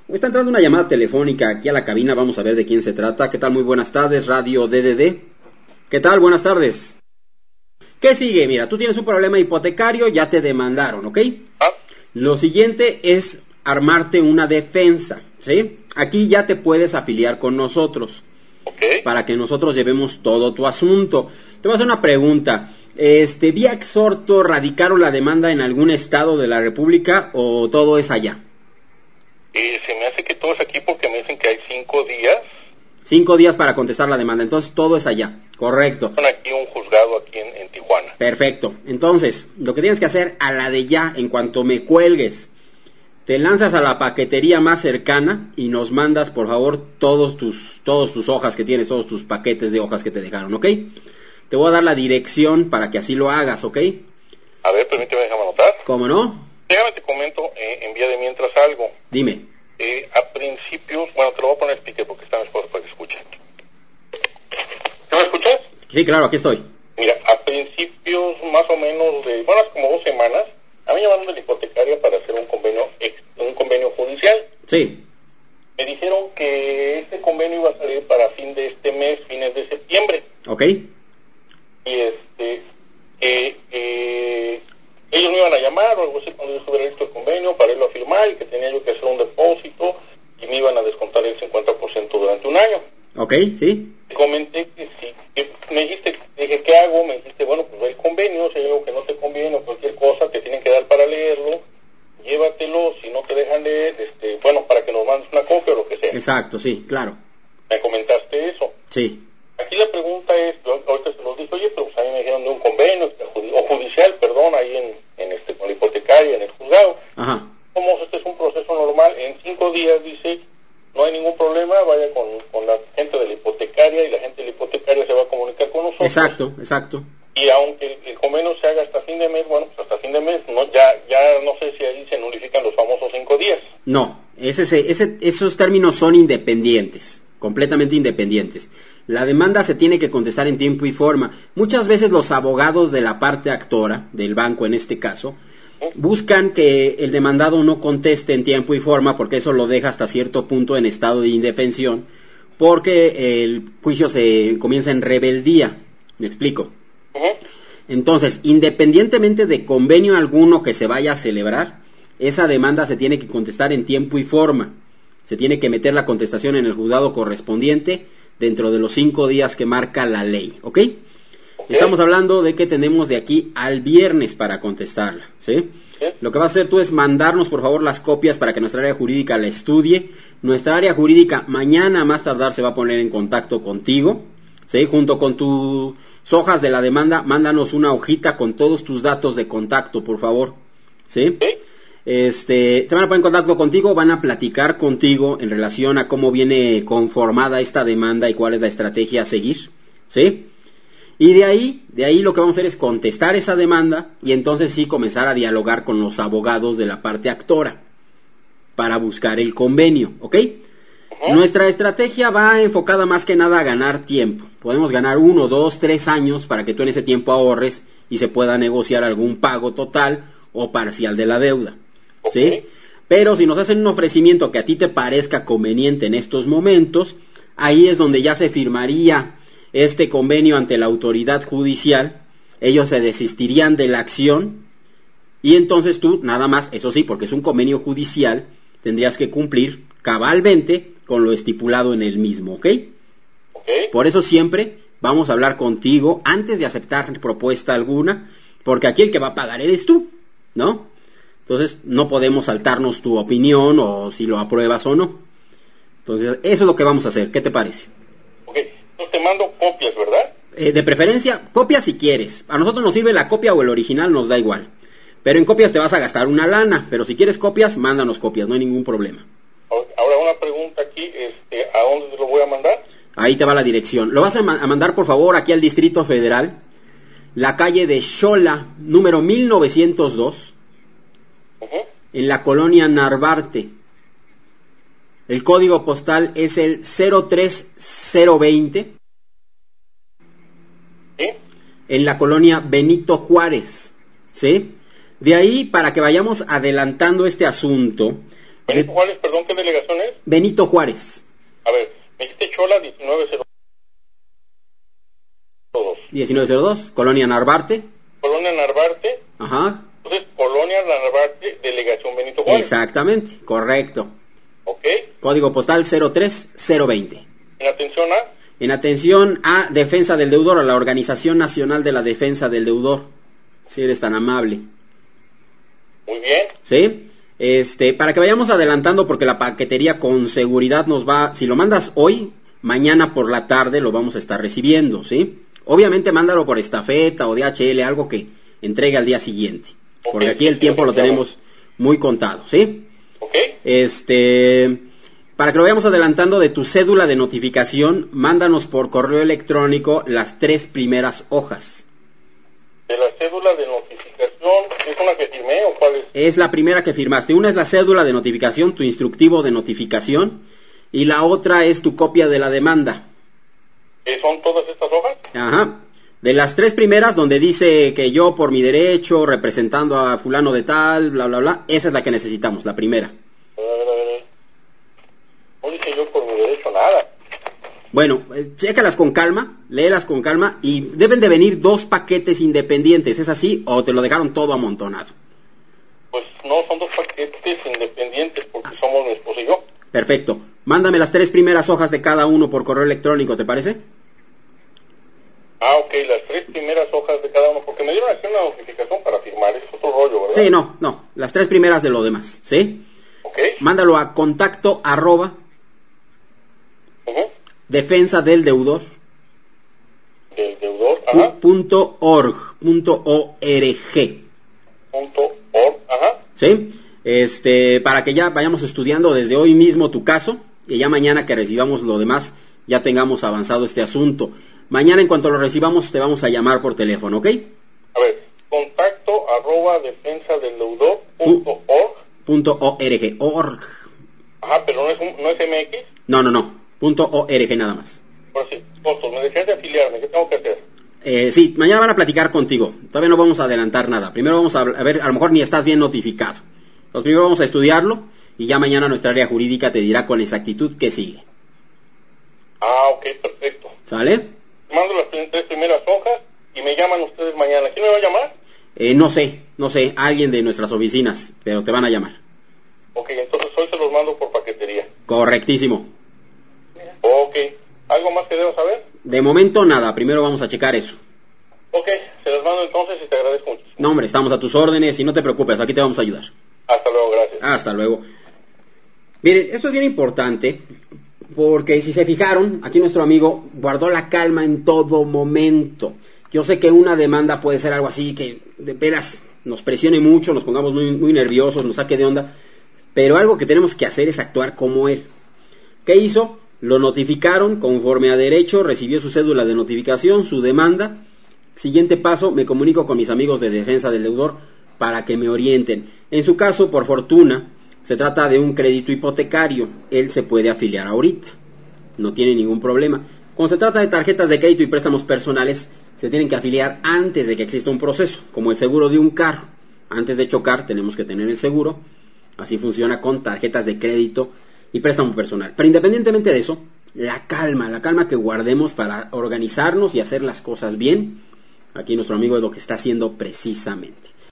Está entrando una llamada telefónica aquí a la cabina, vamos a ver de quién se trata. ¿Qué tal? Muy buenas tardes, Radio DDD. ¿Qué tal? Buenas tardes. ¿Qué sigue? Mira, tú tienes un problema hipotecario, ya te demandaron, ¿ok? Lo siguiente es armarte una defensa, ¿sí? Aquí ya te puedes afiliar con nosotros, para que nosotros llevemos todo tu asunto. Te voy a hacer una pregunta. ¿Vía exhorto radicaron la demanda en algún estado de la República o todo es allá? Se me hace que todo es aquí porque me dicen que hay 5 días. 5 días para contestar la demanda, entonces todo es allá, correcto. Son aquí un juzgado aquí en Tijuana. Perfecto, entonces, lo que tienes que hacer a la de ya, en cuanto me cuelgues, te lanzas a la paquetería más cercana y nos mandas, por favor, todos tus hojas que tienes, todos tus paquetes de hojas que te dejaron, ¿ok? Te voy a dar la dirección para que así lo hagas, ¿ok? A ver, permíteme, déjame anotar. ¿Cómo no? Déjame te comento en vía de mientras algo. Dime. A principios, bueno, te lo voy a poner speaker porque está mi esposa para que escuche. ¿Sí me escuchas? Sí, claro, aquí estoy. Mira, a principios más o menos de, bueno, hace como 2 semanas, a mí me llamaron de la hipotecaria para hacer un convenio judicial. Sí. Me dijeron que este convenio iba a salir para fin de este mes, fines de septiembre. Ok. Y ellos me iban a llamar o algo así cuando yo estuviera listo el convenio para irlo a firmar y que tenía yo que hacer un depósito y me iban a descontar el 50% durante un año. Ok, sí. Te comenté que sí, que me dijiste, dije, ¿qué hago? Me dijiste, bueno, pues el convenio, si hay algo que no te conviene o cualquier cosa, te tienen que dar para leerlo, llévatelo, si no te dejan leer, bueno, para que nos mandes una copia o lo que sea. Exacto, sí, claro. Me comentaste eso. Sí. Aquí la pregunta es, ahorita se los dije, oye, pero pues a mí me dijeron de un convenio, o judicial, perdón, ahí con la hipotecaria, en el juzgado. Ajá. Como este es un proceso normal, en 5 días, dice, no hay ningún problema, vaya con la gente de la hipotecaria y la gente de la hipotecaria se va a comunicar con nosotros. Exacto. Y aunque el convenio se haga hasta fin de mes, bueno, pues hasta fin de mes, no, ya no sé si ahí se nulifican los famosos 5 días. No, esos términos son independientes, completamente independientes. La demanda se tiene que contestar en tiempo y forma. Muchas veces los abogados de la parte actora, del banco en este caso, buscan que el demandado no conteste en tiempo y forma porque eso lo deja hasta cierto punto en estado de indefensión, porque el juicio se comienza en rebeldía. ¿Me explico? Entonces, independientemente de convenio alguno que se vaya a celebrar, esa demanda se tiene que contestar en tiempo y forma. Se tiene que meter la contestación en el juzgado correspondiente dentro de los 5 días que marca la ley, ¿ok? Estamos hablando de que tenemos de aquí al viernes para contestarla, ¿sí? Lo que vas a hacer tú es mandarnos, por favor, las copias para que nuestra área jurídica la estudie. Nuestra área jurídica mañana a más tardar se va a poner en contacto contigo, ¿sí? Junto con tus hojas de la demanda, mándanos una hojita con todos tus datos de contacto, por favor, ¿sí? Se van a poner en contacto contigo, van a platicar contigo en relación a cómo viene conformada esta demanda y cuál es la estrategia a seguir, ¿sí? Y de ahí lo que vamos a hacer es contestar esa demanda y entonces sí comenzar a dialogar con los abogados de la parte actora para buscar el convenio, ¿ok? Nuestra estrategia va enfocada más que nada a ganar tiempo. Podemos ganar 1, 2, 3 años para que tú en ese tiempo ahorres y se pueda negociar algún pago total o parcial de la deuda, ¿sí? Pero si nos hacen un ofrecimiento que a ti te parezca conveniente en estos momentos, ahí es donde ya se firmaría este convenio ante la autoridad judicial, ellos se desistirían de la acción y entonces tú nada más, eso sí, porque es un convenio judicial, tendrías que cumplir cabalmente con lo estipulado en el mismo, ¿ok? Por eso siempre vamos a hablar contigo antes de aceptar propuesta alguna, porque aquí el que va a pagar eres tú, ¿no? Entonces no podemos saltarnos tu opinión o si lo apruebas o no. Entonces eso es lo que vamos a hacer, ¿qué te parece? Entonces te mando copias, ¿verdad? De preferencia, copias si quieres. A nosotros nos sirve la copia o el original, nos da igual. Pero en copias te vas a gastar una lana. Pero si quieres copias, mándanos copias, no hay ningún problema. Ahora una pregunta aquí, ¿a dónde te lo voy a mandar? Ahí te va la dirección. Lo vas a mandar, por favor, aquí al Distrito Federal. La calle de Xola, número 1902. En la colonia Narvarte. El código postal es el 03020. ¿Sí? En la colonia Benito Juárez, ¿sí? De ahí, para que vayamos adelantando este asunto, Benito Juárez, perdón, ¿qué delegación es? Benito Juárez. A ver, me dijiste Chola 1902. 1902, Colonia Narvarte. Colonia Narvarte. Ajá. Entonces, Colonia Narvarte, delegación Benito Juárez. Exactamente, correcto. Ok. Código postal 03020. En atención a... En atención a Defensa del Deudor, a la Organización Nacional de la Defensa del Deudor. Si eres tan amable. Muy bien. ¿Sí? Para que vayamos adelantando, porque la paquetería con seguridad nos va... Si lo mandas hoy, mañana por la tarde lo vamos a estar recibiendo, ¿sí? Obviamente mándalo por estafeta o DHL, algo que entregue al día siguiente. Okay. Porque aquí el tiempo lo tenemos muy contado, ¿sí? Ok. Para que lo vayamos adelantando, de tu cédula de notificación, mándanos por correo electrónico las 3 primeras hojas. ¿De la cédula de notificación es una que firmé o cuál es? Es la primera que firmaste. Una es la cédula de notificación, tu instructivo de notificación, y la otra es tu copia de la demanda. ¿Son todas estas hojas? Ajá. De las 3 primeras, donde dice que yo por mi derecho, representando a fulano de tal, bla, bla, bla, esa es la que necesitamos, la primera. A ver. No dije yo por mi derecho nada. Bueno, chécalas con calma, léelas con calma, y deben de venir 2 paquetes independientes, ¿es así? ¿O te lo dejaron todo amontonado? Pues no, son 2 paquetes independientes porque somos mi esposo y yo. Perfecto. Mándame las 3 primeras hojas de cada uno por correo electrónico, ¿te parece? Ah, ok, las 3 primeras hojas de cada uno, porque me dieron aquí una notificación para firmar, es otro rollo, ¿verdad? Sí, no, las 3 primeras de lo demás, ¿sí? Ok. Mándalo a contacto @ defensa del deudor Del deudor, ajá. .org, ajá. ¿Sí? Para que ya vayamos estudiando desde hoy mismo tu caso, y ya mañana que recibamos lo demás, ya tengamos avanzado este asunto. Mañana, en cuanto lo recibamos, te vamos a llamar por teléfono, ¿ok? A ver, contacto @ defensadeldeudor.org. .org. Ajá, pero no es MX. No, .org nada más. Por sí, costos, me decías de afiliarme, ¿qué tengo que hacer? Sí, mañana van a platicar contigo. Todavía no vamos a adelantar nada. Primero vamos a ver, a lo mejor ni estás bien notificado. Entonces primero vamos a estudiarlo y ya mañana nuestra área jurídica te dirá con exactitud qué sigue. Ah, ok, perfecto. ¿Sale? Mando las 3 primeras hojas y me llaman ustedes mañana. ¿Quién me va a llamar? No sé, alguien de nuestras oficinas, pero te van a llamar. Ok, entonces hoy se los mando por paquetería. Correctísimo. Ok, ¿algo más que debo saber? De momento nada, primero vamos a checar eso. Ok, se los mando entonces y te agradezco mucho. No, hombre, estamos a tus órdenes y no te preocupes, aquí te vamos a ayudar. Hasta luego, gracias. Hasta luego. Miren, esto es bien importante porque si se fijaron, aquí nuestro amigo guardó la calma en todo momento. Yo sé que una demanda puede ser algo así que de veras nos presione mucho, nos pongamos muy nerviosos, nos saque de onda, pero algo que tenemos que hacer es actuar como él. ¿Qué hizo? Lo notificaron conforme a derecho, recibió su cédula de notificación, su demanda. Siguiente paso, me comunico con mis amigos de defensa del deudor para que me orienten. En su caso, por fortuna, se trata de un crédito hipotecario. Él se puede afiliar ahorita, no tiene ningún problema. Cuando se trata de tarjetas de crédito y préstamos personales, se tienen que afiliar antes de que exista un proceso, como el seguro de un carro. Antes de chocar tenemos que tener el seguro. Así funciona con tarjetas de crédito y préstamo personal. Pero independientemente de eso, la calma que guardemos para organizarnos y hacer las cosas bien. Aquí nuestro amigo es lo que está haciendo precisamente.